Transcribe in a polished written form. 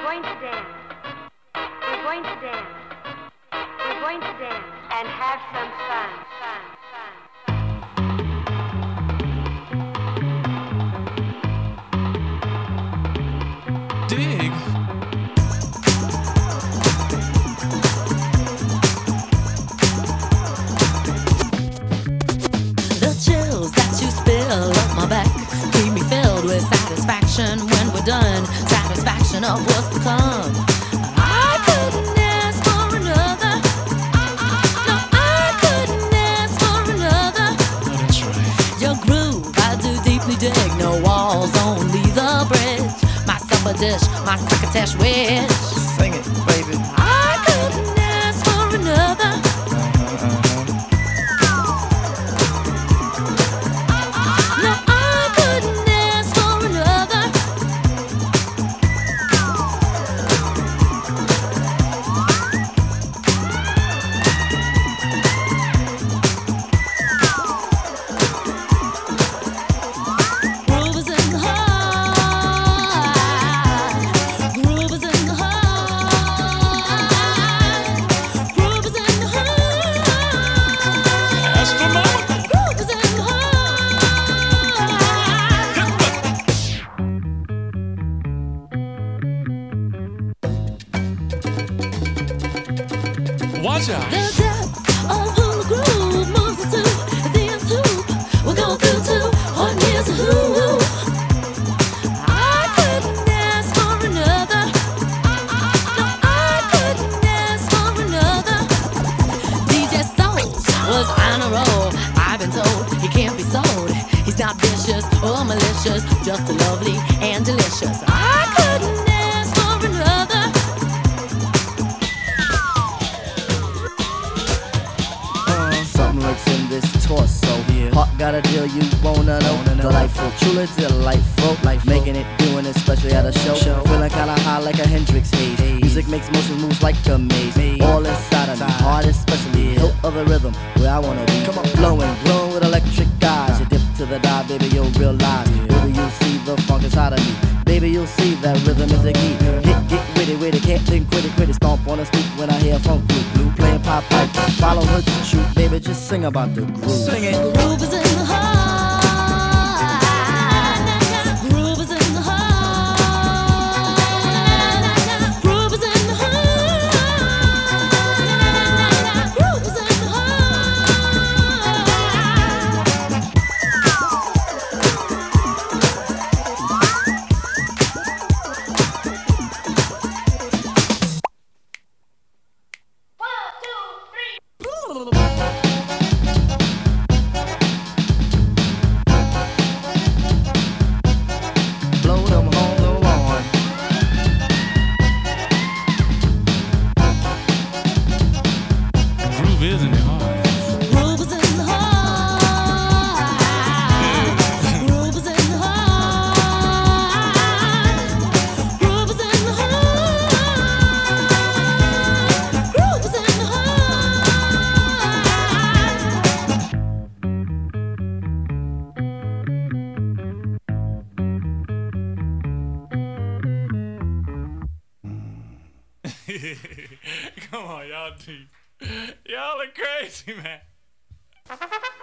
going to dance. We're going to dance. We're going to dance and have some fun. Dig. The chills that you spill up my back keep me filled with satisfaction when we're done. Satisfaction of what's to come. I couldn't ask for another. No, I couldn't ask for another. Oh, that's right. Your groove, I do deeply dig. No walls, only the bridge. My supper dish, my succotash wish. Sing it, baby. I couldn't ask for another. No, I couldn't ask for another. Groove is in the heart. Groove is in the heart. Groove is in the heart. Astronomical. Groove is in the heart. Watch out. The depth of who the groove moves us to the nth hoop. We'll go through to what is a who. I couldn't ask for another. No, I couldn't ask for another. DJ Soul was on a roll. I've been told he can't be sold. He's not vicious or malicious, just lovely and delicious. I couldn't ask for another. Something lurks in this torso. Heart got a deal you wanna know. Delightful, truly delightful. Life making it, doing it, especially at a show. Feeling kinda high like a Hendrix haze. Music makes motion moves like a maze. All inside of me, heart especially. Hilt of the rhythm, where I wanna be. Flowing, glowing with electric eyes. You dip to the dive, baby, you'll realize. Baby, you'll see the funk inside of me. Baby, you'll see that rhythm is the key. Get with it, can't think, quit it. Stomp on the stoop when I hear funk blue. Playing pop pipe, follow her to shoot. Baby, just sing about the groove. Sing it. Groove is in the heart. Groove is in the heart. Groove is in the heart. Groove is in the Blow them home the lawn. Groove is in the heart. Groove is in the heart. Groove is in the heart. Groove is in the heart. Groove is in the Come on, y'all deep. Y'all are crazy, man.